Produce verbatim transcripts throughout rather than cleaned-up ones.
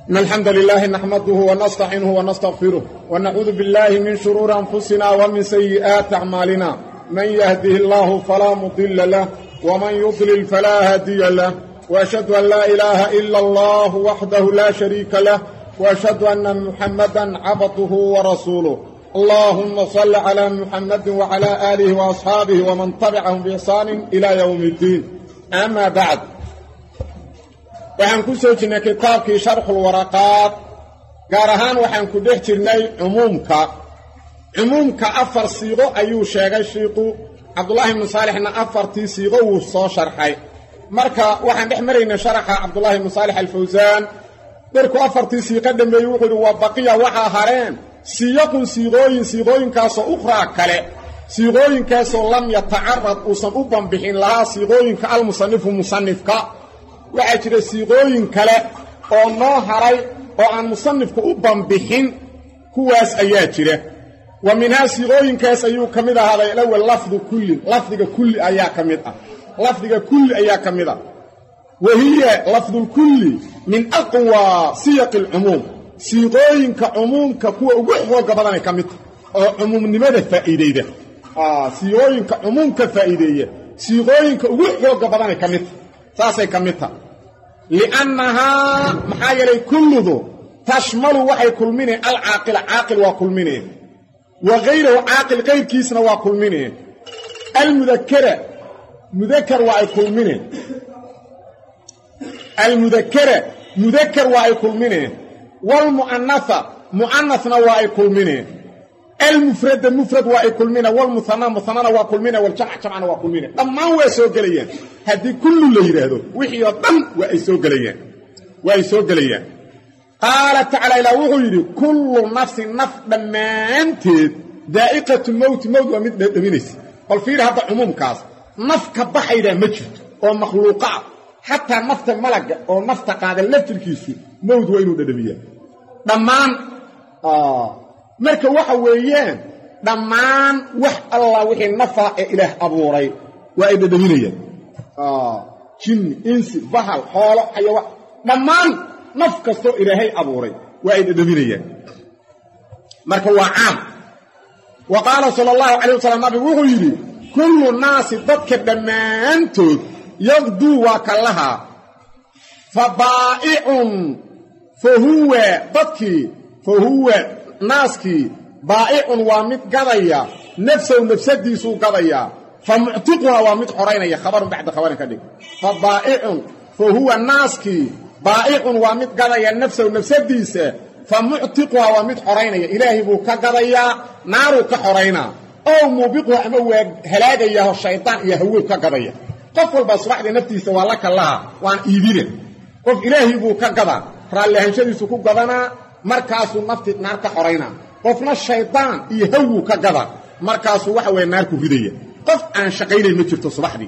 إن الحمد لله نحمده ونستعينه ونستغفره ونعوذ بالله من شرور أنفسنا ومن سيئات أعمالنا من يهده الله فلا مضل له ومن يضلل فلا هادي له وأشهد أن لا إله إلا الله وحده لا شريك له وأشهد أن محمدا عبده ورسوله اللهم صل على محمد وعلى آله وأصحابه ومن تبعهم بإحسان إلى يوم الدين أما بعد waxaan ku soo jirnay kitaabkii sharxul waraqaat gaar ahaan waxaan ku dhex jirnay cumuumka cumuumka afar siiqo ayuu sheegay sheekhu Abdullah ibn Salihna afartii siiqo uu soo sharxay marka waxaan dhex maraynaa sharaxa Abdullah ibn Salih al-Fawzan darku afartii siiqo dhameeyay wuxuu waa baqiya waxa hareen siiqun siiqooyin siiqooyinkaas oo ukhra kale siiqooyinkaas oo lam yataarrad usan u banbixin laha siiqooyinka al-musannif musannifka waxa jira siiqooyin kale oo noo haray oo aan musannifku u banbixin kuwaas ayaa jira wa minha siiqooyinkaas ayuu kamid ahaday lawal lafdu kulli lafdiga kulli ayaa kamid ah lafdiga kulli ayaa kamid ah wahiya lafdu kulli min aqwa siyaq al-umum siiqooyinka umumka kuwa ugu xooga badan ay kamid oo umumnimada faa'iideeyda ah siiqooyinka umumka faa'iideeya siiqooyinka ugu xooga badan ay kamid saasay kamidta li'annaha maxaa yeelay kulludu tashmalu waxay kulmineen al-aaqil aaqil waa kulmineen wa ghayruhu aaqil qayrkiisna waa kulmineen al-mudakkara mudakkar waa ay kulmineen al-mudakkara mudakkar waa ay kulmineen wal mu'annatha mu'annathna waa ay kulmineen المفرد مفرد وكلمنا والمثنى مثنى وكلمنا والجمع جمعنا وكلمنا اما هو سو غليان هدي كل اللي يراهدو وخي دم واي سو غليان واي سو غليان قال تعالى لا وحي كل نفس نفس دمانت ذائقه الموت موت ومد دمينيس قال في هذا عموم كاس نف كبخيده ما جرت او مخلوقات حتى نفط ملك او نفط قاد لفتركيسي موت وينو ددميا دمان اه marka waxa weeyaan dhamaan wax Allah wixii nafa ee ilaah abuuray waa ay dadinayaan ah jin insi bahal xoolo ayawa dhamaan naf kasto ilaahay abuuray waa ay dadinayaan marka waa caam wa qala sallallahu alayhi wasallam nabi wuxuu yiri kullu naas dadka dhamaantood yaqdu wa kallaha fabaa'i'un fahuwa dadki fahuwa ناسكي بائع وامد قضيا نفسه ونفسديسه قضيا فمعتقها وامد حرينيا خبر بعد خوارن كدي فبائع فهو ناسكي بائع وامد قضيا نفسه ونفسديسه فمعتقها وامد حرينيا إلهي بو كقضيا نارو كحرينا أو موبقها أمو هلاقيا الشيطان يهوه كقضيا قفل بصبح لنفتيسه والله الله وان إيدينه قف إلهي بو كقضا فرالي هنشديسه كقضنا markaasuu nafti naar ka xoreyna qofna shaydaan iyo hawu ka gada markaasuu waxa weey naar ku ridaya qof aan shaqeynay ma jirto subaxdii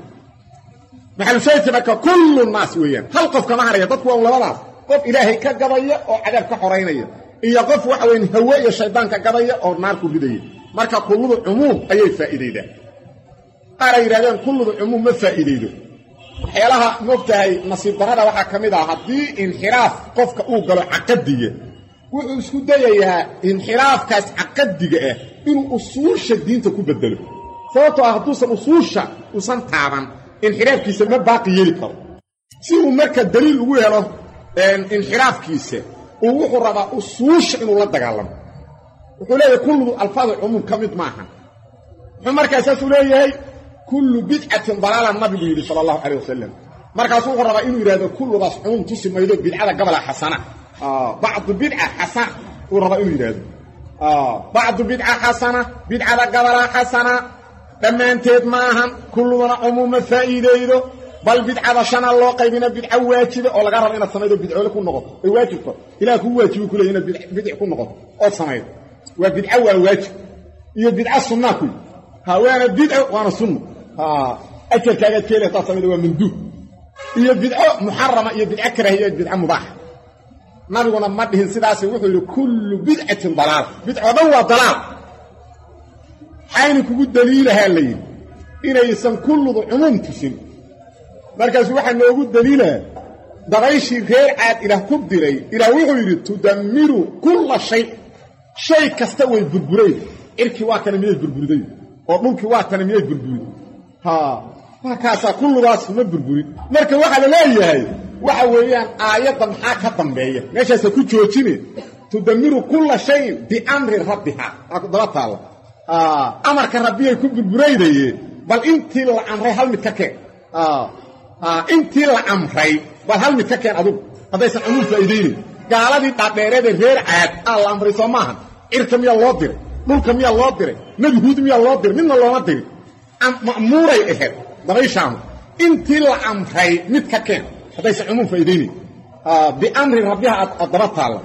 maxal shaytada ka kullu naas weeyaan hal qof kama haraya dadku waa labadaas qof ilaahay ka gadaya oo cadaab ka xoreynaya iyo qof waxa weey hawo iyo shaydaan ka gadaya oo naar ku ridaya marka kulludu umum ayay faa'iideeyaan qaar yiraahdaan kulludu umum ma faa'iideeyo xeelaha moogtahay nasiib darada waxa kamid ah hadii inxiraaf qofka uu galo aqadiye wuxuu isku dayayaa inxiraafkaas aqadiga ah inuu usuusha diinta ku bedelo sababtoo ah haduusan usuusha usan taaban inxiraafkiisa ma baaqi yeeli karo si uu marka daliil ugu helo inxiraafkiisa uu wuxuu rabaa usuusha inuu la dagaalamo wuxuu leeyahay kullu alfaad umum kamid maaha wuxuu markaas uu leeyahay kullu bid'atin dalalan nabi yiri sallallahu alayhi wasallam markaas wuxuu rabaa inuu yiraahdo kullu bas umum tusimaydo bid'ada qabla xasana آه بعض بدعة حسنة وربا إنه يراد آه بعض بدعة حسنة بدعة قبل حسنة لما انتهت معهم كل من عموم فائدة إذا بل بدعة شان الله قيبنا بدعة واجبة ولا قرر إن السماء بدعة لكم نقط واجب إلا هو واجب كل هنا بدعة كل نقط أو السماء وبدعة واجب هي بدعة سنة كل ها وانا بدعة وانا سنة ها أكل كذا كذا تصميم من دون هي بدعة محرمة هي بدعة كراهية هي بدعة مباحة نبينا ما دهن سداسي wuxuu yiri kullu bid'atin dalal bid'adan waa dalal xayni kugu daliilaha leeyin inaysan kullu umum tusin markaas waxa noogu daliilaa dabayshii reer caad ilaah ku diray ilaah wuxuu yidhi tudammiru kulla shay shay kasta way burburay cirkii waa kana miyay burburiday oo dhulkii waa kana miyay burburiday haa markaasaa kullugaas ma burburin marka waxaa la leeyahay waxa weeyaan aayadda maxaa ka dambeeya meeshaasa ku joojine tudammiru kulla shayin biamri rabbiha daba taalla amarka rabbiyay ku burburaynaye bal intii la amray hal mid ka keen intii la amray bal hal mid ka keen adugu haddaysan cumuum faa'iidaynayn gaaladii dhaadheereede reer caad aa la amray soo maahan cirka miyaa loo diray dhulka miyaa loo diray nebi huud miyaa loo diray midna looma dirin ma'muuray ahayd dabayshaanu intii la amray mid ka keen haddaysan cumuum faa'iidaynayn biamri rabbiha aad daba taalla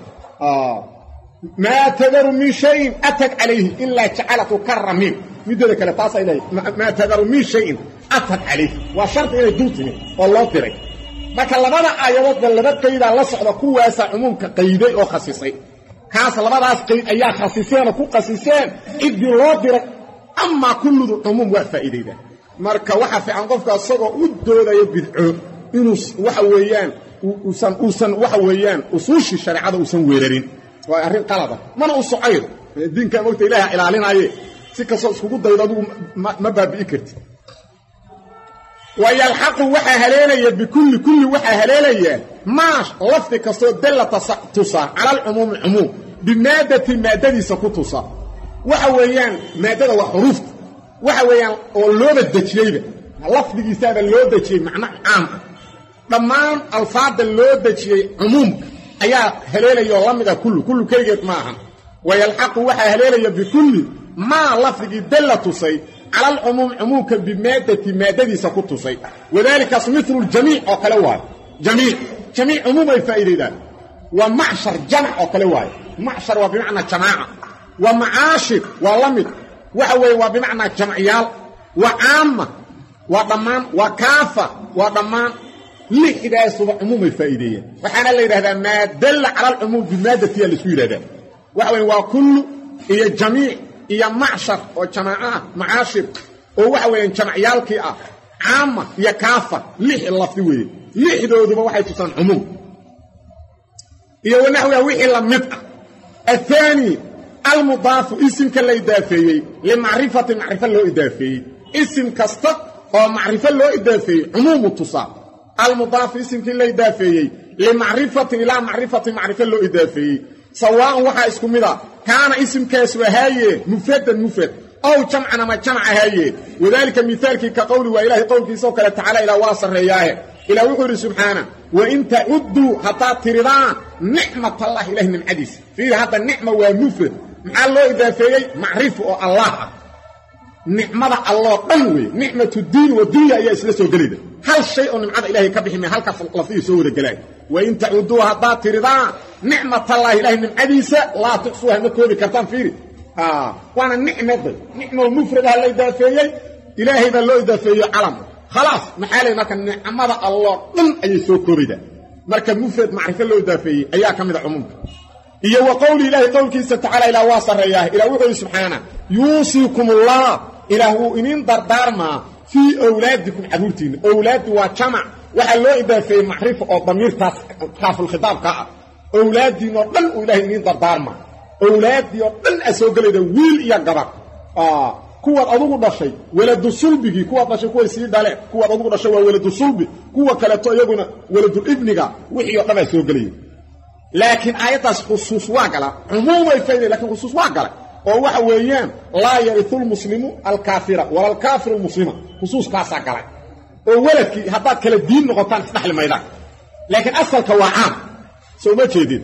maa tadaru min shayin atad calayhi ilaa jacalatu karamiin mideeda kale taasaa ilahay maa tadaru min shayin atad calayhi waa shardi inay dul timid oo loo diray marka labada aayadoodba laba qaydaa la socda kuwaasaa cumuumka qayday oo khasisay kaas labadaas qayd ayaa khasiseenoo ku khasiseen ciddii loo diray amaa kulludu cumuum waa faa'iidayda marka waxaa fiican qofka isagoo u doodayo bidco inuu waxa weeyaan uusan uusan waxa weeyaan usuushii shareecada uusan weerarin waa arrin qalada mana u socayo diinka moogta ilaaha ilaalinaaye si kastoo iskugu daydo adigu ma baabi'i karti wayalxaqu waxaa haleelaya bikulli kulli waxaa haleelaya maash lafdi kastoo dalla tusa cala alcumuumi cumuum bimaadati maaddadiisa ku tusa waxa weeyaan maaddada waa xuruufta waxa weeyaan oo looba dejiyeyba lafdigiisaaba loo dejiyey macno caam ah dhammaan alfaadda loo dejiyey cumuumka ayaa haleelaya oo la mida kullu kullu keligeed ma ahan wayalxaqu waxaa haleelaya bikulli maa lafdigii dalla tusay cala alcumuum cumuumka bimaadati maaddadiisa ku tusay wadaalikaas milu ljamiic oo kale waayo jamiic jamiic cumuum ay faa'iidaydaan waa macshar jamac oo kale waayo macshar waa bimacnaa jamaaca waa macaashir waa la mid waxa weeye waa bimacnaa jamciyaal waa caama waa dhammaan waa kaafa waa dhammaan lixdaasuba cumuum ay faa'iideeyeen waxaana la yidhahdaa maa dalla cala alcumuum bimaadatiya laisku yidhahdaa waxa weeye waa kullu iyo jamiic iyo macshar oo jamaaco ah macaashir oo waxa weeyaan jamacyaalkii ah caama iyo kaafa lix lafdi weeye lixdooduba waxay tusaan cumuum iyo wanaxwiha wixii la mid ah athaani almudaafu isimka la idaafeeyey limacrifati macrifo loo idaafeeyey isim kasta oo macrifo loo idaafeeyey cumuumu tusaa almudaafu isimkii la idaafeeyey limacrifatin ilaa macrifati macrifo loo idaafeeyey sawaaءan waxaa isku mid a kaana isimkaasu ahaaye mufradan mufrad ow jamcan ama jamc ahaaye wadaalika mihaalkii ka qowli waa ilahay qowlkiisaoo kale tacaala ilaa waa sarreeyaahe ilah wuxuu yidhi subxaana wain tacudduu haddaad tiridaan nicmatallahi ilahi nimcadiisa fiiri hadda nicma waa mufrad maxaa loo idaafeeyey macrifo oo allah ah nicmada alloo dhan wey nicmatu diin wa dunya ayaa isla soo gelayda hal shay oo nimcada ilahay ka bixi maya halkaas lafdihii soo wada gelaay wain tacudduu haddaad tiridaan nicmatallahi ilahay nimcadiisa laa tuxsuuha ma koobi kartaan fiiri waana nicmada nicmo mufradaha la idaafeeyey ilaahay baa loo idaafeeyey calam khalaas maxaa lay marka nicmada alloo dhan ayay soo koobaydaa marka mufrad macrifo loo idaafeeyey ayaa ka mid a cumuumka iyo wa qowli ilaahi qowlkiisa tacaala ilaah waa sarreeyaah ilah wuxuu yidhi subxaana yuusiikumullah ilaah wuu iniin dardaarmaa fii owlaadikum carruurtiinna owlaaddu waa jamac waxaa loo idaafeeyey macrifo oo damiirtaas kaafulkhitaabka ah owlaaddiinoo dhan uu ilahay iniin dardaarmaa owlaaddii oo dhan a soo gelayda wiil iyo gabar kuwaad adugu dhashay weladu sulbigii kuwaad dhashay kuway sii dhaleen kuwaad adugu dhashay waa weladu sulbi kuwa kaleeto iyaguna weladul ibniga wixii oo dhan aa soo gelaya laakiin aayaddaas khusuus waa gala cumuumay fayday lakiin khusuus waa galay oo waxa weeyaan laa yariu lmuslimu alkaafira wala alkaafiru lmuslima khusuuskaasaa galay oo weladkii haddaad kala diin noqotaan isdhaxli maydaan laakiin asalka waa caam soo ma jeedin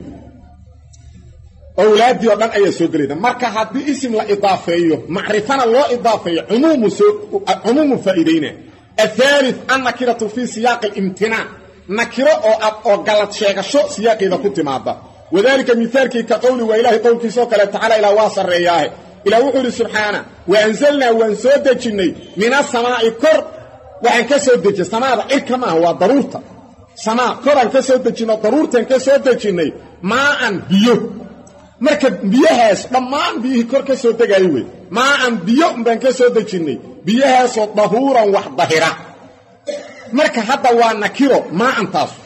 owlaaddii oo dhan ayaa soo gelayda marka haddii isim la idaafeeyo macrifana loo idaafeeyo cumuumu faa'iidayna athaalith annakiratu fii siyaaqi alimtinaan nakiro oo ad oo galad sheegasho siyaaqeeda ku timaada wadaalika mihaalkii ka qowli waa ilaahay qowlkiisaoo kale tacaala ilaa waa sarreeyaahe ilah wuxuu yidhi subxaana wa anzalnaa waan soo dejinnay min asamaa'i kor waxaan ka soo dejinay samaada cirka maaha waa daruurta samaa koraan ka soo dejinno daruurtaan ka soo dejinnay maa'an biyo marka biyahaas dhammaan biyihii kor ka soo degaayo wey maa'an biyo baan ka soo dejinnay biyahaasoo dahuuran wax dahira marka hadda waa nakiro maa'antaasu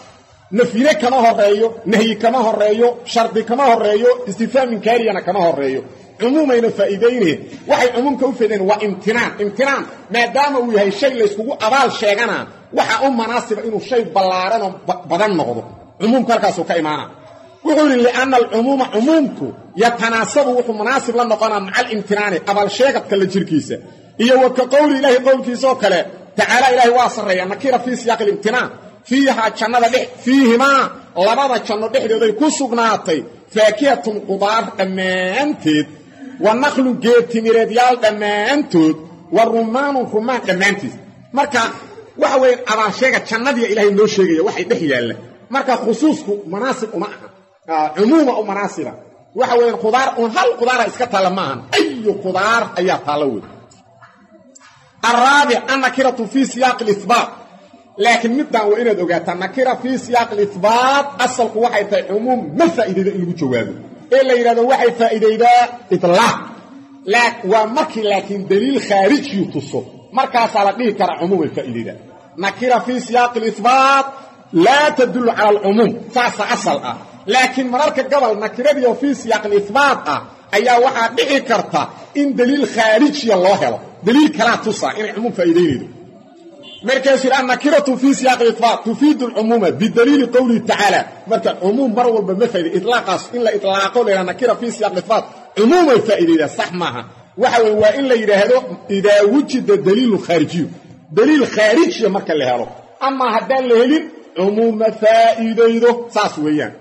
nafyine kama horeeyo nahyi kama horeeyo shardi kama horeeyo istifhaam inkaariyana kama horeeyo cumuumayna faa'iideyneen waxay cumuumka u fadhiyeen waa imtinaan imtinaan maadaama uu yahay shay la iskugu abaal sheegana waxa u manaasiba inuu shay ballaaran oo badan noqdo cumuumka halkaas uu ka imaana wuxuu yiri li'anna al-cumuuma cumuumku yatanaasabu wuxuu manaasib la noqonaa macal imtinaani abaal sheegadka la jirkiisa iyo wa ka qowli ilaahi qowlkiisa oo kale tacaala ilaahi waa sareeya nakira fi siyaq al-imtinaan fiiha jannada dhex fiihimaa labada janno dhexdooday ku sugnaatay faakiyatun qudaar dhammaanteed wa naqlu geed timireed yaal dhammaantood wa rumaanun rumaan dhammaantiis marka waxa weeyaan abaal sheega jannadii ilaahay noo sheegaya waxay dhex yaalla marka khusuusku manaasib uma aha cumuuma u manaasiba waxa weeyaan qudaar un hal qudaara iska taala maahan ayu qudaar ayaa taala weey الرابع النكرة في سياق الإثبات لكن مدان وإناد أغاتا نكرة في سياق الإثبات أصل وحي عموم ما فائدة إلو جوابه إلا إذا وحي فائدة إطلاق لكن ومكي لكن دليل خارج يتصف مركز على به كرا عموم الفائدة نكرة في سياق الإثبات لا تدل على العموم فاسا أصل أه. لكن مرارك قبل نكرة في سياق الإثبات أه. أيها واحد به كرتا إن دليل خارج الله له دليل كلا تصع إن عموم فائدين مركز النكرة في سياق الإطلاق تفيد العموم بالدليل قوله تعالى مركز عموم مرور بمفعل إطلاق إلا إطلاقه لأن النكرة في سياق الإطلاق عموم الفائدين صح معها وحوى وإلا يرهده إذا وجد دليل خارجي دليل خارجي مركز لهذا أما هدان لهلين عموم فائدين ساسويا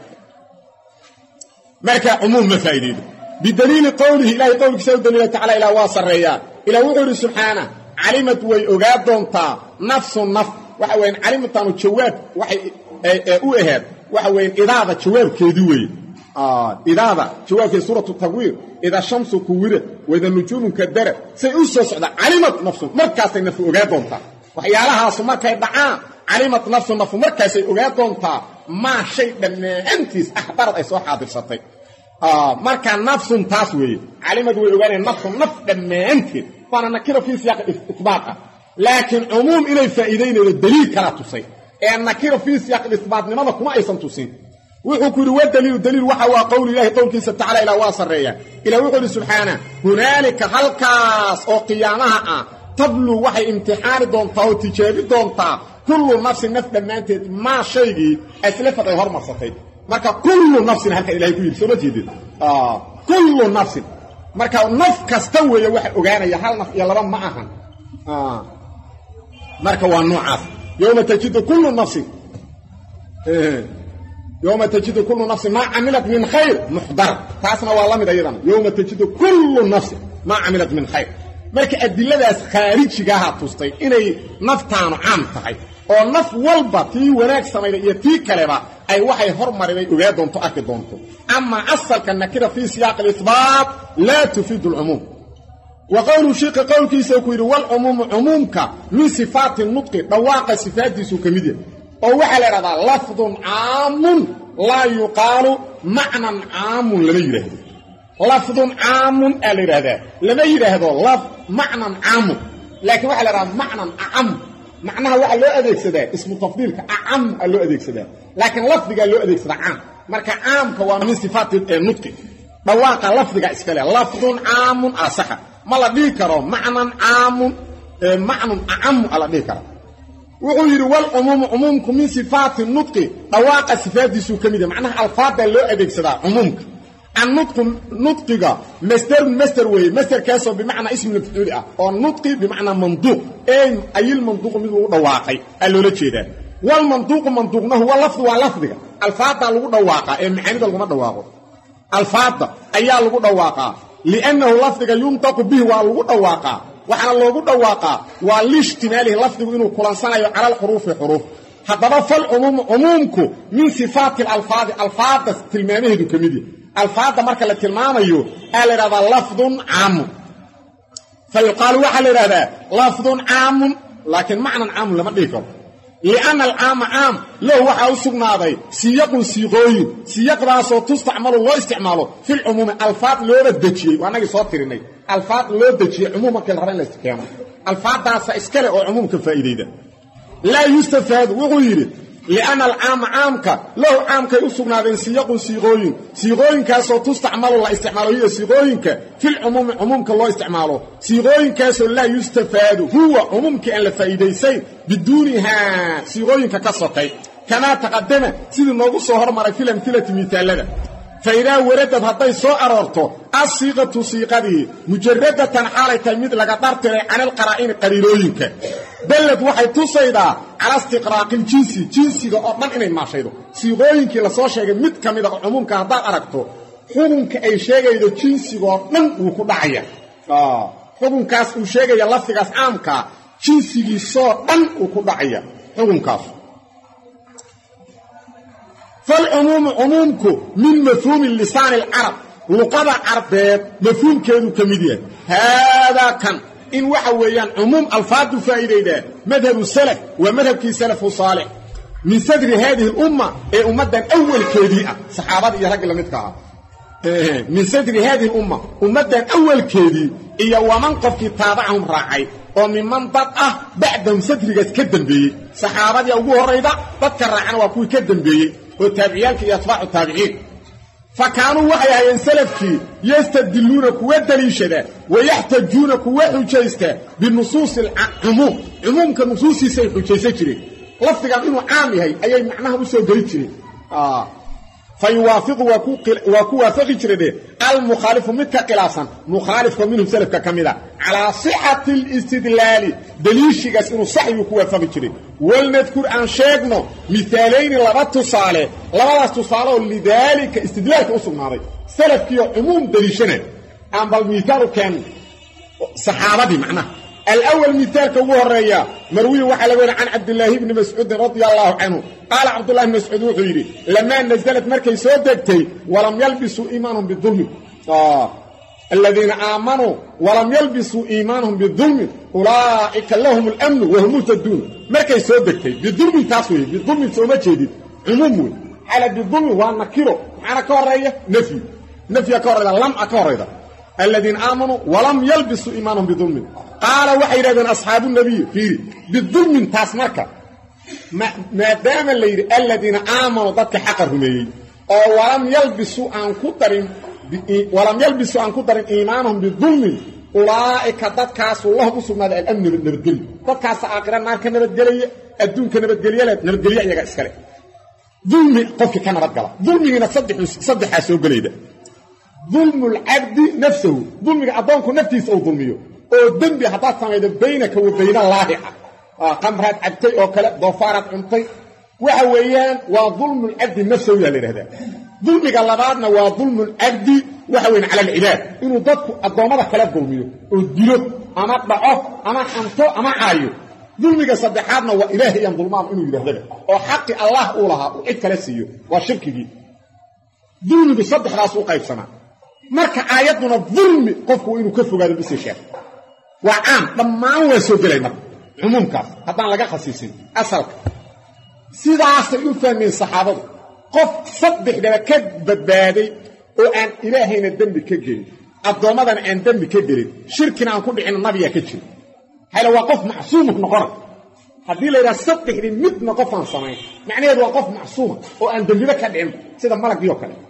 مركز عموم فائدين بدليل قوله إلهي قولك سيد دليل تعالى إلى واصل ريان إلى وحده سبحانه علمت ويقاد دونتا نفس النفس وحوين علمت أنه تشواب وحي أوهد وحوين إذا تشواب كيدوي آه إذا تشواب في سورة التكوير إذا الشمس كورت وإذا النجوم كدرت سيؤسس علمت نفسه مركز النفس وقاد دونتا وحي علىها صمك يدعى علمت نفس النفس مركز وقاد دونتا ما شيء لما أنتس أحبرت أي سوى حاضر سطي آه مركا نفس تاسوي علمت ويغاني نفس نفس دمانتي فانا نكره في سياق الاثبات لكن عموم الى الفائدين للدليل كلا تصي ان نكره في سياق الاثبات لماذا كما ايسن تصي وحكوا له الدليل الدليل وحا قول الله قولك تعالى الى واصريا الى وحده سبحانه هنالك هلكاس او قيامها تبلو وحي امتحان دونتا او تجابي دونتا كل نفس نفس دمانتي ما شيء اسلفت اي هرمستي marka kullu nafsin halka ilaahay ku yiri soo jeedid ah kullu nafsin marka naf kasta weeyo wax ogaanaya hal naf iyo laba ma ahan ah marka waa noocaas yawma tajidu kullu nafsin eh yawma tajidu kullu nafsin ma amilat min khair muhdar taasna waa lamid ayadan yawma tajidu kullu nafsin ma amilat min khair marka adilladaas khaarijiga ha tustay inay naftaanu caam tahay oo naf walba tii wanaag sameeyay iyo tii kaleba ay waxay hormarinay ogaa doonto arki doonto ama asalka nakira fi siyaq al-ithbat la tufid al-umum wa qawlu shiq qawlkiisa ku yiri wal umum umumka min sifat an-nutq dawaqa sifatisu kamidya oo waxa la radaa lafdun aamun la yuqalu ma'nan aamun lama yiraahdo lafdun aamun ala radaa lama yiraahdo laf ma'nan aamun laakiin waxa la radaa ma'nan aam معناها waxa loo adeegsadaa ismu tafdiilka aam loo adeegsadaa laakiin lafdiga loo adeegsadaa aam marka aamka waa min sifaat nutqi dhawaaqa lafdiga iska leh lafdun aamun asaha ma la dhigi karo macnan aamun macnan aam ala dhigi karo wuxuu yiri wal umum umumku min sifaat nutqi dhawaaqa sifaadiisu kamid macnaha alfaada loo adeegsadaa umumka النطق نطقه مصدر مصدر وي مصدر كاسو بمعنى اسم المفعول اه او نطق بمعنى منطوق اي اي المنطوق من دواقي قالوا له جيدا والمنطوق منطوقنا هو لفظ ولفظه الفاظ لو دواقه اي معنى لو ما دواقو الفاظ ايا لو دواقه لانه لفظه ينطق به ولو دواقه وحنا لو دواقه والاجتماله لفظه انه كلانسanayo على الحروف حروف هذا فالعموم عمومكم من صفات الالفاظ الفاظ تلمامه كميدي الفاظ marka la tilmaamayo ala rada lafdun aam فيقال وحل هذا لفظ عام لكن معنى عام لما ديكو لأن العام عام له وحا سغناداي سياق سيغوي سياق راسو تستعمل الله استعماله في العموم الفاظ لو دجي وانا سو تريني الفاظ لو دجي عموما كل ربن الاستقامه الفاظ داس اسكله او عموم كفائده لا يستفاد وغيره li'anna alcaama caamka lahu caamkay u sugnaadeen siyaqun siiqooyin siiqooyinkaasoo tustacmalu la isticmaalo hiyo siiqooyinka filcumuumi cumuumka loo isticmaalo siiqooyinkaasoo laa yustafaadu huwa cumuumkii aan la faa'iidaysayn biduunihaa siiqooyinka ka sokay kamaa taqadama sidii noogu soo hormaray fil amhilati miitaalada faidaa waradad hadday soo aroorto asiiqatu siiqadii mujaradatan xaalay tahay mid laga dhartiray cani alqaraa'ini qariinooyinka dallad waxay tusaydaa cala istiqraaqiljinsi jinsiga oo dhan inay maashaydo siiqooyinkii la soo sheegay mid ka mid a oo cumuumka haddaad aragto xukunka ay sheegaydo jinsigoo dhan wuu ku dhacaya xukunkaas uu sheegaya lafdigaas caamkaa jinsigiisoo dhan uu ku dhacaya xukunkaas فالعموم عمومك من مفهوم اللسان العرب لقضى عربيت مفهوم كيدو كميديا هذا كان إن وحويان عموم الفاظ فائدة ده مذهب السلف ومذهب كي سلف صالح من صدر هذه الأمة أي أمدا أول كيديئة صحابات يا رجل متكا من صدر هذه الأمة أمدا أول كيدي إيا ومن قف تابعهم راعي ومن ضطأ بعدهم صدر كدن بي صحابات يا أبوه الرئيدة تذكر عن وكوي كدن بي والتابعيالك يتبعوا التابعين فكانوا وحيا ينسلفك يستدلون كوة دليشة ويحتجون كوة حجيسة بالنصوص العموم عموم كنصوص يسيح حجيسة جري لفتك إنه عامي هاي أي معناها مسوى قريب جري آه فيوافق وكو وافق جري المخالف منك قلاسا مخالف منهم سلفك كاملا على صحة الاستدلال دليشك إنه صحي وكو وافق جري ولنذكر عن شيخنا مثالين لبات تصالح لبات تصالح لذلك استدلالك أصل ناري سلف كيو عموم دليشنا عن بالمثال كان صحابة معناه الأول مثال كوه الرئيا مروي وحلوين عن عبد الله بن مسعود رضي الله عنه قال عبد الله بن مسعود وغيره لما نزلت مركي سودكتي ولم يلبسوا إيمانهم بالظلم آه. الذين آمنوا ولم يلبسوا إيمانهم بالظلم أولئك لهم الأمن وهم مهتدون مركي سودكتي بالظلم تاسوي بالظلم سوما جديد عمومي على بالظلم وانا كيرو معنا كورية نفي نفي كورية لم أكورية الذين آمنوا ولم يلبسوا إيمانهم بالظلم قال وحي رادن أصحاب النبي فيه بالظلم تاسمرك ما, ما دام اللي الذين آمنوا ضدك حقرهم ولم يلبسوا عن كتر ولم يلبسوا عن كتر إيمانهم بالظلم أولئك ضدكاس الله بسم هذا الأمن بالظلم ضدكاس آخر النار كان نبتجلية الدون كان نبتجلية نبتجلية يا إسكالي ظلم قفك كان رجلا ظلم هنا صدح صدح أسوق ليدا ظلم العبد نفسه ظلم أضانك نفسه أو ظلميه oo dambi hadaa sameeyay baynaka wa bayna Allah ah qamrad abtay oo kala doofaarad cuntay waxa weeyaan waa dhulm al-abd nafsuhu yaa leeyahay dhulmiga labaadna waa dhulm al-abd waxa weeyaan ala al-ilaad inuu dadku adoomada kala dulmiyo oo dilo ama dhaco ama xanto ama caayo dhulmiga saddexaadna waa ilaahay aan dhulmaan inuu yiraahdo oo xaqi Allah uu lahaa oo cid kala siiyo waa shirkigi dhulmiga saddexdaas u qaybsana marka aayaduna dhulmi qofku inuu ka fogaado bisheekh وعام لما هو سوغلينا عمومك هذا لغا خصيصين اصلك سيداس يفهم من الصحابه قف صدق دبا كبدبادي او ان الهينا الذنب كجين ادومدان ان ذنب كجين شركنا ان كدحين النبي كجين هل وقف معصوم نقر hadii la yiraahdo saddexdii mid noqofan sameey macnaheedu waa qof macsuum oo aan dambiba ka dhicin sida malag iyo kale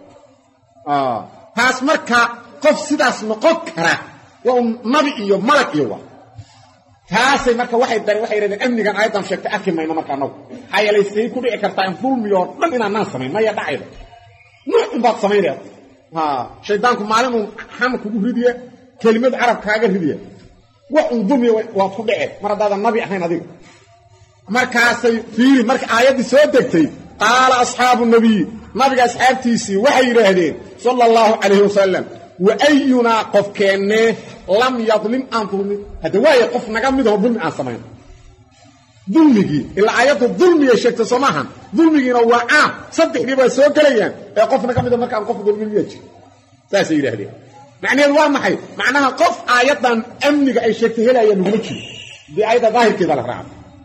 ah taas marka qof sidaas noqon kara ونبي iyo malak iyo waa taasay marka waxay dari waxay yiraahdeen amnigan aydan sheegtay akimayna marka anagu hayaleysay ku dhici kartaa in fulmiyo dhan inaan naan sameyn ma ya dhacayda nuuxin baad sameeyay ha shaydaanku maalin uu xam kugu ridiye kelimad arab kaaga ridiye wax uu dumiyo waa ku dhacay mar hada nabi ahayn adiga markaasay fiiri marka aayadii soo degtay qaala asxaabu nabi nabiga asxaabtiisi waxay yiraahdeen sallallahu alayhi wasallam وأينا قف كأنه لم يظلم أن ظلم هذا واي قف نقام ده ظلم أن سمعنا ظلمي إلا آيات الظلم يشكت سماها ظلمي هو عام صدق لي بس هو كليان قف نقام ده مكان قف ظلم يجي ساسي له هذه معنى الوام محي معناها قف آيات أمنك أي شكت هلا ينمشي دي آيات ظاهر كذا الرعب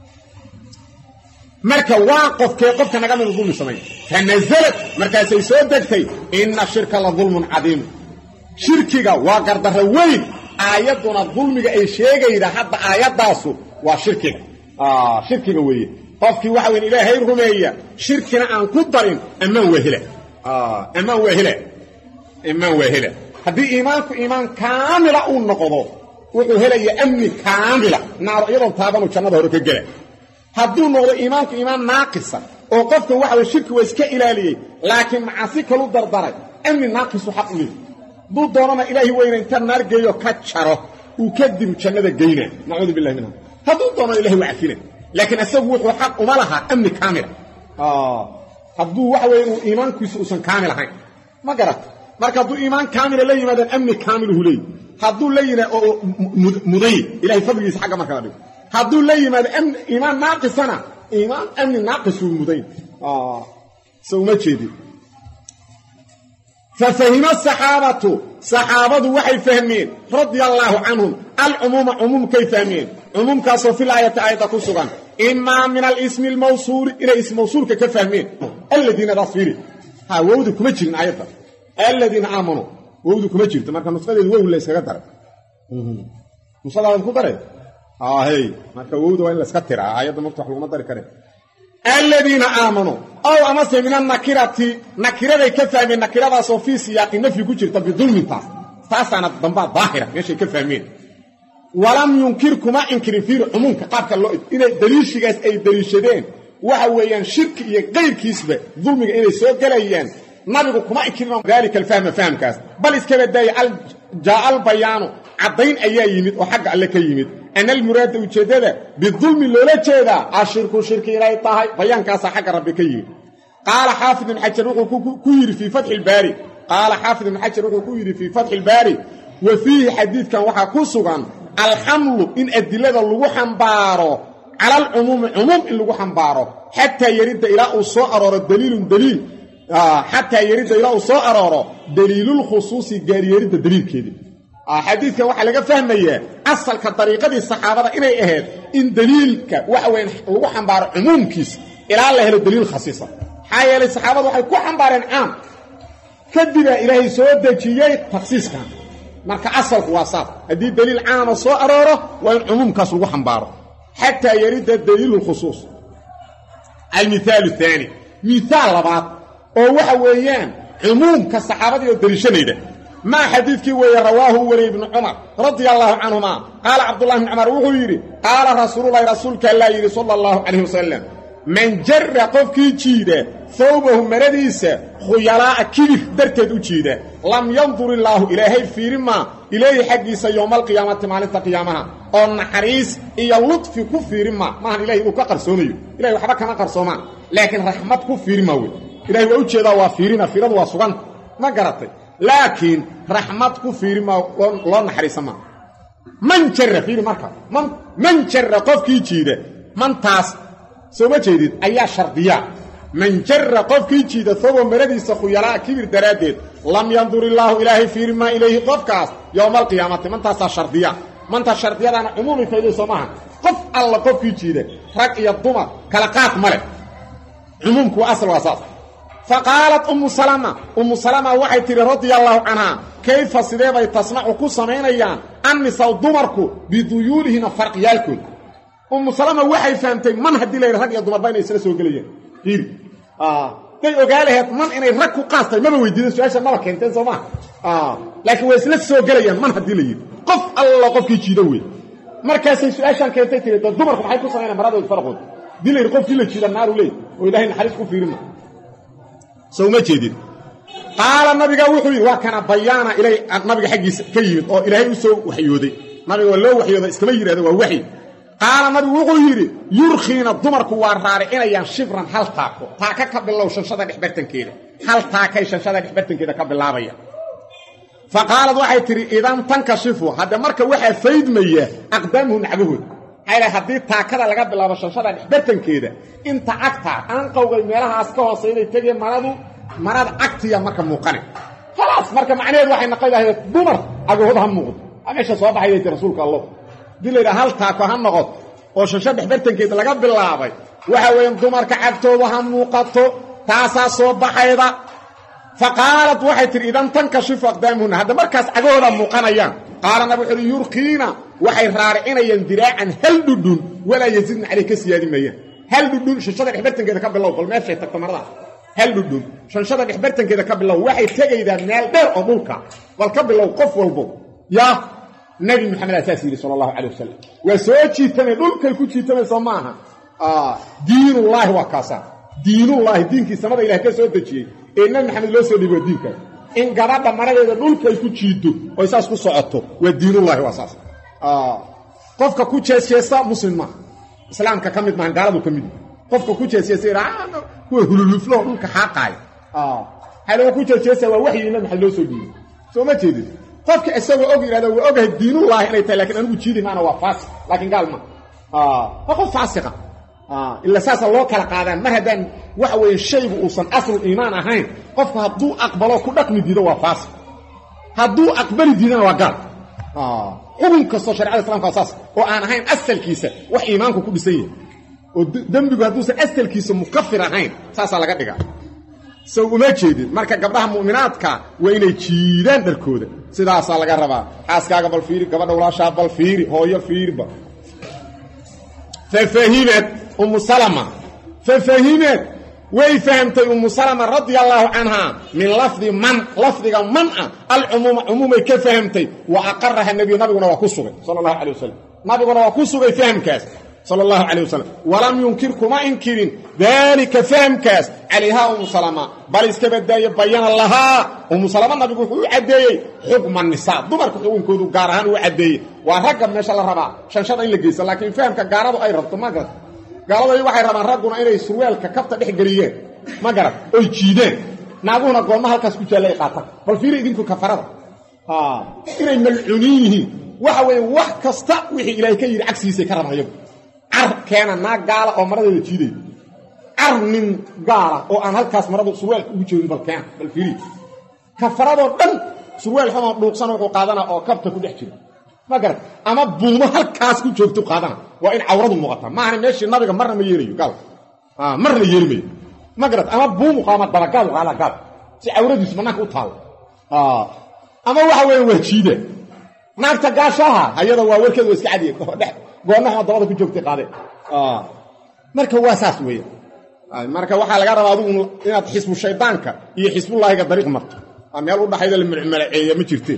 مركا واقف كي قف نقام ده ظلم سمعنا فنزلت مركا سيسودك إن الشرك لظلم عظيم shirkiga waa gardarro weyn aayaduna dulmiga ay sheegayda hadda aayadaasu waa shirkiga aa shirkiga weeye qofkii waxa weyn ilaahay rumeeya shirkina aan ku darin amaan wehela aa amaan wehela amaan wehela hadii iimaanku iimaan kaamila uu noqdo wuxuu helayaa amni kaamila naar iyadoo taabanu jannada hore ka gala hadduu noqdo iimaanku iimaan naaqisa oo qofka waxa weyn shirki waa iska ilaaliyay laakiin macaasi kalu dardaray amni naaqisu xaq u leeyahay duu doonana ilaahi weyna inta naar geeyo ka jaro uu kadib jannada geeyna nacuudu billahi minha hadduu doono ilaahi waa cafina laakiin asagu wuxuu xaq uma laha amni kaamila aa hadduu waxa weyn uu iimaankiisu usan kaamil ahayn ma garat marka hadduu iimaan kaamila la yimaadaan amni kaamiluhu leeyahay hadduu la yimaado oo muday ilaahi fadligiisa xagga marka la dhigo hadduu la yimaado iimaan naaqisana iimaan amni naaqisu muday aa soo ma jeedin ففهم الصحابة صحابة وحي فهمين رضي الله عنهم العموم عموم كيف فهمين عموم كاسو في الآية آية كسوغان إما من الاسم الموصول إلى اسم موصول كيف فهمين الذين رصيري ها وودكم اجرين آية الذين آمنوا وودكم اجرين تمارك نصفة الوو اللي يسكتر نصفة على الكتر اه هي مارك وود وين لسكتر آية مفتوح المنظر كريم الذين آمنوا أو أمس من النكرة نكرة كفى من نكرة صوفي سياق النفي كجرت بظلم تاس تاس أنا ضمبا ظاهرة ماشي كفى مين ولم ينكركم ما إنكر في عموم كقابك الله إن دليل شيء أي دليل شدين وهو ينشرك غير كيسبة ظلم إلى سوق جريان نبيكم ما إنكرنا ذلك الفهم فهم كاس بل إسكبت داي جاء البيان عضين أيام يمد وحق على كيمد أن المراد وجدده بالظلم لولا جدا الشرك شرك إلى طه بيان كاس حق ربك يمد قال حافظ بن حجر كوير في فتح الباري قال حافظ بن حجر كوير في فتح الباري وفيه حديث كان وحا كسغان الحمل إن أدلة لو حنبارو على العموم عموم إن لو حنبارو حتى يرد إلى أصار الدليل دليل آه حتى يرد إلى أصار دليل الخصوص جاري يرد دليل كده حديثك waxa laga fahmaya asalka tariiqadii saxaabada inay ahayd in daliilka waxa weyn lagu xambaaro umumkiis ila la helo daliil khasiisa xayalay saxaabadu waxay ku xambaareen aam kadiba ilaahay soo dajiyay takhsiiska marka asalku waa saaf hadii daliil aam soo arooro waa in umumkaas lagu xambaaro hatta yarid daliil khusuus المثال الثاني مثال labaad oo waxa weeyaan umumka saxaabada iyo daliishanayda ما حديثك ويرواه ولي بن عمر رضي الله عنهما قال عبد الله بن عمر وغيري قال رسول الله رسولك الله يري صلى الله عليه وسلم من جر قفك جيده ثوبه مرديس خيلاء كيف درتد جيده لم ينظر الله إليه فيرما إليه حقيس يوم القيامة مالت قيامها أو نحريس إيا اللطف كفيرما ما إليه كقرصومي إليه وحبك ما قرصوما لكن رحمت كفيرما إليه وجهده وفيرنا فيرد وصغان ما قرأتي لكن رحمتك في ما الله نحرس ما من جر في مركب من من جر قفك يجيده من تاس سو ما جيدid ayaa shardiya man jarra qofki jiida soo maradiisa khuyala kibir daradeed lam yanzur illahu ilahi fi ma ilayhi qofkaas yawm alqiyamati man taas shardiya man taas shardiyadana umumi faydo soomaha qof alla qofki jiida rag iyo dumar kala qaad male umumku asal wasaas فقالت أم سلمة أم سلمة وحي تري رضي الله عنها كيف سيديبا تصنع كسمينيان النساء دمركو بذيولهن فرقيالكم أم سلمة وحي فهمتي من هدي لي رقيا دمر بين يسلسوا قليا هير آه تي أقالها من إني ركو قاستي ما بويدين سواشا ما كنتين سوما آه لكن ويسلسوا قليا من هدي لي قف الله قف كي جيدوي مركاسي سواشا كنتين تري دمركو حي كسمينا مرادو يتفرقون دي لي رقف كي لجيدا النار ولي وإلهي نحرسكم في رمى سو ما جيدين قال النبي وحي وكان بيانا الى النبي حقيس كيمد او الهي سو وحيودي نبي ولو وحيودا اسكما يراده وا وحي قال النبي وحي يرخينا دمركو وارارينيان شفرا هل تاكو تاكا كبلو شنشده دحبرتنكيده هل تاكاي شنشده دحبرتنكيده كبلاابيا فقالت وحي تري اذا تنكشفوا هذا marka waxa faydmaya aqdamhu nacbuhu hayla hadii taakada laga bilaabo shashada dhexbartankeeda inta agta aan qowgay meelahaas ka hooseeyay tagay maradu marad agtiya marka muuqane خلاص marka macnaheedu waxay noqonayaa dumar agooda ha muuqdo ameesha soo baxay rasuulka Allah dilayda hal taako ha noqoto oo shashada dhexbartankeeda laga bilaabay waxa weeyaan dumarka agtooda ha muuqato taasa soo baxayda فقالت وحي تري اذا تنكشف اقدامهن هذا markaas agooda muuqanayaan qaarna wuxuu yurqiina waxay raaricinayan diraacan hal dudun walaa yazidna calayh ka siyaadi maayaan hal dhudhun shanshada dhexbartankeeda ka bilow bal meeshay tagto marada hal dhudhun shanshada dhexbartankeeda ka bilow waxay tegaydaa meel dheer oo dhulka bal ka bilow qof walbo yaa nabi maxamed asaas yiri sallallahu alayhi wasallam waa soo jiitamay dhulkay ku jiitamay soo maaha ah diinullaahi waa kaasa diinullaahi diinkii samada ilaahay ka soo dejiyay ee nabi maxamed loo soo dhiibay diinka in gabadha maradeeda dhulkay ku jiito oo isaas ku socoto waa diinullaahi waa saas ah qofka ku jeesjeesa muslima islaamka kamid ma gaaladu kamid qofka ku jeesjeesa raana kuwa hululuflo dhulka xaqay ah halo ku jeesjeesa waa wixii nabi maxamed loo soo dhiibay soo ma jeedid qofka isagoo og yiraahdo waa ogahay diinullaahi inay tahay laakiin anigu jiidi maana waa faasiq laakiin gaal ma ah qof faasiqa ah illa saasa loo kala qaadaan mar hadaan waxa weeye shaygu uusan asal iimaan ahayn qofka hadduu aqbalo ku dhaqmi diido waa faasiq hadduu aqbali diidana waa gaal ah xubin kasto shariicada islaamka asaas oo aan ahayn asalkiisa wax iimaanku ku dhisan yahay oo dambigu hadduusan asalkiisa mukaffir ahayn saasa laga dhigaa soo uma jeedin marka gabdhaha mu'minaadka waa inay jiidaan dharkooda sidaas laga rabaa xaaskaaga bal fiiri gabadha walaashaa bal fiiri hooyo fiirba fafahimat ummu salama fafahimat way fahamtay ummu salama radiyallahu anha min lafdi man lafdiga man al-umuma umumay ka fahamtay wa aqarraha nabi nabiguna waa ku sugay sallallahu alayhi wasallam nabiguna waa ku sugay fahamkaas صلى الله عليه وسلم ولم ينكركما انكرين ذلك فهمكاس عليها ام سلمة بل اسكبدايه بيان لها ام سلمة نبي وحو عديي حكم النساء دمرك حكمكودو غارهان و عديي وا رغب ما شاء الله ربا شنشد ان لغيس لكن فهمك غارده اي ربط ما غرد غالده waxay rabaan raguna inay surweelka kafta dhex galiyeen ma garad oy jiideen naaguna goolma halkaas ku jeelay qaata bal fiiri idinku kafarada ha inay malcuunihi waxa way wax kasta wixii ilaahay ka yiri cagsiisa ka rabayo ar keena naag gaala oo maradeeda jiiday ar nin gaala oo aan halkaas maradu surweel ugu jeedin bal keen bal fiiri kafarado dhan surweel xuma dhuuqsan oo qaadana oo kabta ku dhex jira ma garad ama buumo halkaas ku joogto qaadana waa in cawradu muuqata ma ahan meeshii nabiga marna ma yeerayo gaal ah marna yeermay ma garad ama buumo qaama dabagaal qaala gaal si cawradiis manaka u taal ah ama waxa weeye wajiide naagta gaashaha ayada waa warkeed iska cadiye dhex goonaha dabada ku joogtay qaade ah marka waa saas weeye ay marka waxa laga rabaa adigu inaad xisbu shaydaanka iyo xisbullaahiga dariiq marto meel u dhaxayda la milcmalaceeyo ma jirteen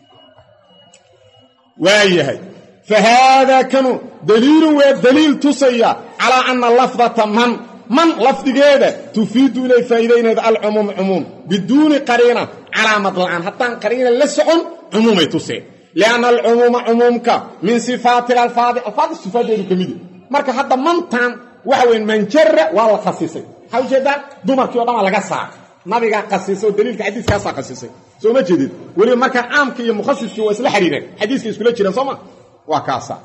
waayahay فهذا كانوا دليل ودليل تصيا على أن اللفظة من من لفظيده تفيد إلى فائدين هذا العموم عموم بدون قرينة على مطلعان حتى قرينة لسعون عموم تصيا لأن العموم عمومك من صفات الألفاظ الفاظ الصفات دي كميدي marka hadda mantan waxa weyn manjarra waa la khasisay hawjada dumarkii oo dhan laga saac nabiga khasisay daliilka xadiiska ka khasisay soo ma jeedid wali marka aamka iyo mukhasiski waa isla xiriireen xadiiska isku la jiraan soo ma waa kaasa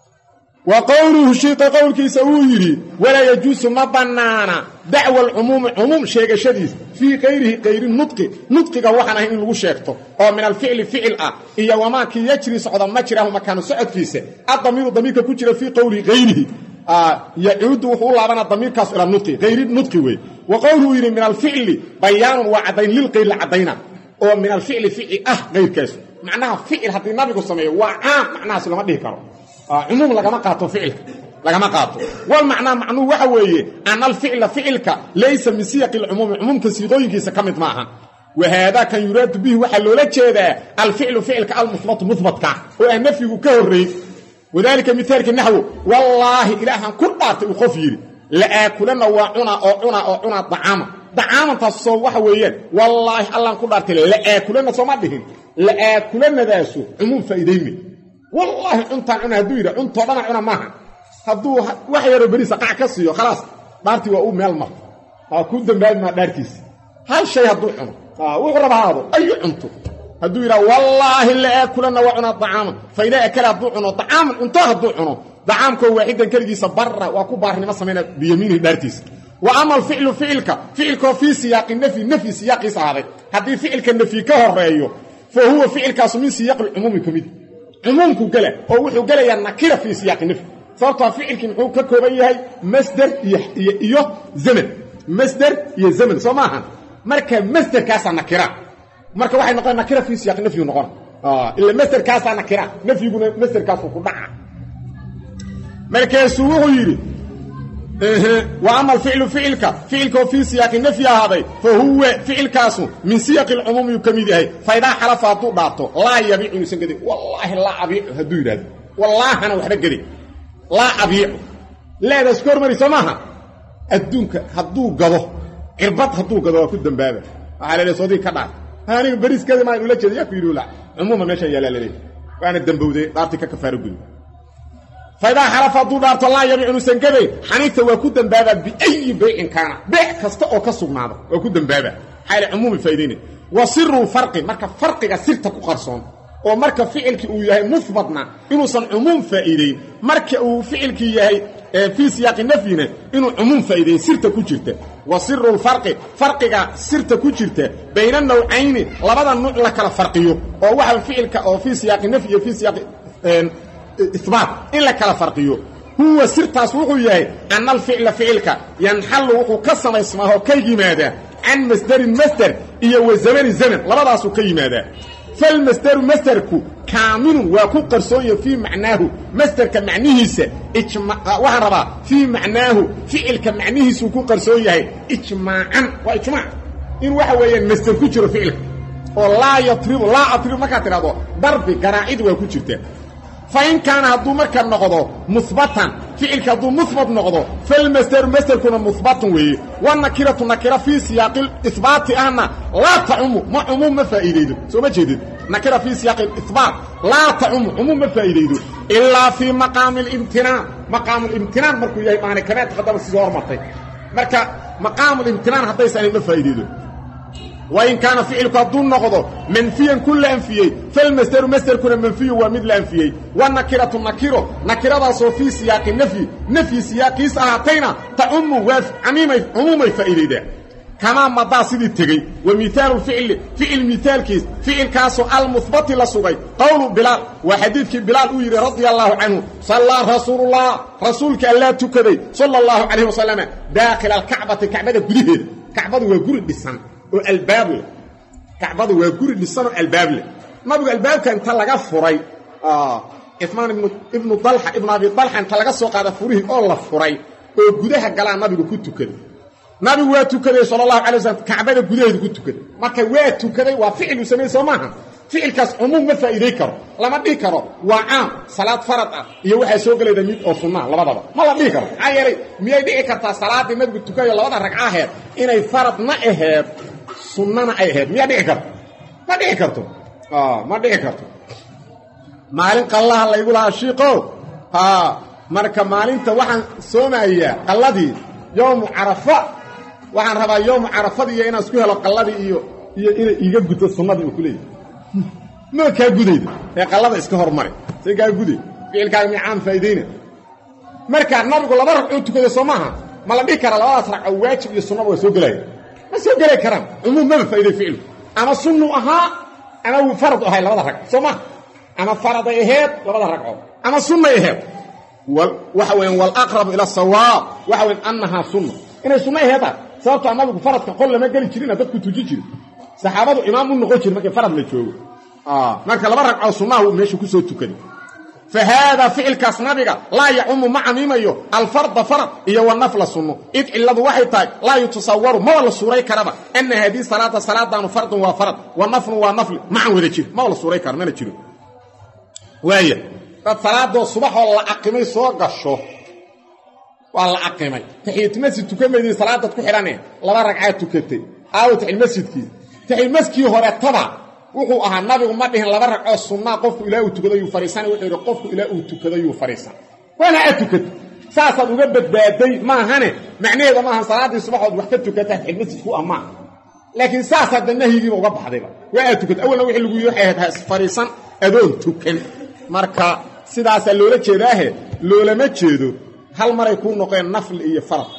wa qawluhu shayta qawlkiisa uu yiri wala yajusu mabanana da'wa al-umum umum sheegashadiis fi qeyrihi qeyri nutqi nutqiga waxana in lagu sheegto oo min al-fi'li fi'l ah iyo wama ki yajri socda ma jirahu makanu socodkiisa adamiru damirka ku jira fi qawli qeyrihi ah yaud wuxuu laabana damirkaas ila nutqi qeyri nutqi way wa qawluhu yiri min al-fi'li bayan wa adayn lil qeyl adayna oo min al-fi'li fi'i ah qeyrkaas macnaha fi'l hadii nabigu sameeyo waa aam macnaha lama dhihi karo عموم لغما قاطو فعل لغما قاطو والمعنى معنو waxa weeye an al fi'l fi'lka laysa min siyaq al umum umumka sidooyinkiisa kamid maaha wahada kan yuraad bihi waxa loola jeedaa al fi'l fi'lka al muthbat muthbatka oo aan nafigu ka horeey wadaalika mithalka nahwu wallahi ilahan ku dhaartay u qof yiri la aakulana wa una oo una oo una daama daama taasoo waxa weeyeen wallahi allah ku dhaartay la aakulana soo ma dhihin la aakulana daasu umum faa'iideeyay والله انت انا هدويره انت دنا انا ما هدو wax yar bariis qac ka siiyo خلاص dhaartii waa u meel mar ha ku dambaad ma dhaartiis hal shay haduu cuno ah wuxuu rabaado ay cunto haduu yira wallahi la akulana wa cuna taam fa ila akala haduu cuno taam inta haduu cuno taamko waaxidan kaligiisa barra waa ku baarnimo sameeyna biyamiini dhaartiis wa amal fi'lu fi'lka fi'lka fi siyaq nafi nafi siyaq saaray hadii fi'lka nafi ka horeeyo fa huwa fi'lkaas min siyaq al-umum kamid عمومك قال او وحو قال يا نكره في سياق النفي صارت فعلك محو ككوبن yahay masdar iyo zaman masdar iyo zaman soomahan marka masdar kaasa nakira marka waxay noqon nakira fi siyaq nafi noqon ah illa masdar kaasa nakira nafiguna masdar kaas ku dhaca markaasuu wuxuu yidhi وأما الفعل فعلك فعلك في سياق النفي هذا فهو فعلكاس من سياق العموم يكمده فإذا حلف هدو داطو لا يبيع يسنقدي والله لا أبيع هدو يراد والله أنا وحده قدي لا أبيع لا تذكر مري سماها الدونك هدو قضو عربط هدو قضو في الدنبابة على الصدي كذا هاني بريس كذا ما يقول لك ياكو يقول لا عموما ماشي يا لا لا وانا الدنبودي دارتك كفار قول فإذا حلف هدو دارت الله يبيع يسنقدي حنيته وكدن بابا بأي بيع كان بيع كستا أو كسبناده وكدن بابا حال عموم الفايدين وسر فرق marka farqiga sirta ku qarsoon oo marka ficilki uu yahay mufbadna inuu san umum faa'iideyn marka uu ficilki yahay fi siyaq nafyina inuu umum faa'iideyn sirta ku jirta wasirru farqi farqiga sirta ku jirta bayna naw'ayn labada nuuc la kala farqiyo oo waxa ficilka oo fi siyaq nafyi fi siyaq ithbat illa kala farqiyo هو سرتاس وحو ياهي أن الفعل فعلك ينحل وحو كسم اسمه كي ماذا عن مصدر المصدر إيه وزمن الزمن لبداس كي ماذا فالمصدر مصدرك كامل وكو قرصوية في معناه مصدر كمعنيه س وحربا في معناه فعل كمعنيه س وكو قرصوية إجماعا وإجماع إن وحويا مصدر كجر فعلك ولا يطرب لا أطرب ما كاترابو ضرب قرائد وكو جرته فإن كان هدو مركا نقضو مثبتا فعلك هدو مثبت نقضو فالمستر مستر كنا مثبت وي والنكرة نكرة في سياق الإثبات أهنا لا تعم ما عموم مفائدين سو ما جديد نكرة في سياق الإثبات لا تعم عموم مفائدين إلا في مقام الامتنان مقام الامتنان مركو يهي معنى كمان تقدم السيزور مرتين مركا مقام الامتنان حتى يسأل مفائدين وإن كان فعلك دون نقضه منفيا كل أنفيه فالمستر مستر كل منفيه ومثل أنفيه والنكرة النكرة نكرة في سياق النفي نفي سياق ساعتين تعم وف عميمي عمومي فإليه كما مضى سيدي التغي ومثال الفعل فعل مثال كيس فعل كاسو المثبت للصغي قول بلال وحديث بلال ويري رضي الله عنه صلى رسول الله رسولك الله تكذي صلى الله عليه وسلم داخل الكعبة كعبة قريه كعبة وقرد بالسنة والباب كعبه وغوري لسانه الباب نبي الباب كان تلقى فري اه عثمان ابن ابن طلحه ابن ابي طلحه تلقى سو قاده فريه او لا فري او غدها غلا نبي ku tukay nabi waa tukay sallallahu alayhi wasallam kacbada gudaheeda ku tukay marka waa tukay waa ficil sameey soomaha ficilkaas umum ma faa'iiday karo lama dhigi karo waa aan salaad farad ah iyo waxa soo galay mid oo sunnah labadaba ma la dhigi karo ayay miyay dhici kartaa salaadii nabi tukay labada ragca aheed inay farad ma aheed sunnana ay aheed miyaa dhici karto ma dhici karto ah ma dhici karto maalin qallaha la igu lahaa shiiqo ha marka maalinta waxaan soomaaya qalladii yawm arafa waxaan rabaa yawm arafada iyo inaan isku helo qalladii iyo iyo inay iga gudo sunnadii uu kuleeyay ma ka gudaydo ee qallada iska hormaray si ka guday ficilkaaga miicaan faa'iideyna marka nabigu laba ragcoo tukada Soomaha ma la dhigi kara labadaas ragcoo waajib iyo sunnada way soo galay ما سو غير كلام عموم ما فايده فعل اما سنه اها انا فرض هي لبدا ركعه سوما اما فرض اهيد لبدا ركعه اما سنه اهيد وحوين والاقرب الى الصواب وحوين انها سنه ان سنه اهيد صوت النبي فرض كل ما قال جيرنا ددك توجي جير صحابته امام نقول جير ما فرض لا جوجو اه marka laba ragcoo sunnah meesha ku soo tukay فهذا فعل كاسنبيغا لا يعم مع ميميو الفرض فرض iyo والنفل سنه اذ علده waxay tahay لا يتصور ما ولا سوري كربا ان هذه صلاه صلاه فرض وفرض والنفل ونفل مع ودا جير ما ولا سوري كر ما جيرو وايه dad salaado subax oo la aqimay soo gasho wala aqimay tahiyat masjid tukameedii salaadad ku xiranay laba ragcad tukatay aawt il masjidkii tahiyat masjidkii hore taba wuxuu ahaa nabigu ma dhihin laba ragcoo sunnah qofku ilaa uu tukado uu fariisan wuxuu yiri qofku ilaa uu tukado uu fariisan wala atukad saasad uga badbaaday ma ahane macnaheedu ma aha salaadii subaxood wax ka tukata xilmasku ama laakiin saasad nahyiga uga baxday waa atukad awalna wixii lagu yahay ahayd fariisan adoon tukan marka sidaas loola jeedaahe loolama jeedo hal maray ku noqeen nafl iyo farad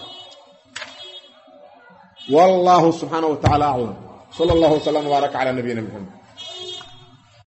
wallahu subhanahu wa ta'ala a'lam sallallahu alayhi wa sallam wa baraka ala nabiyyina muhammad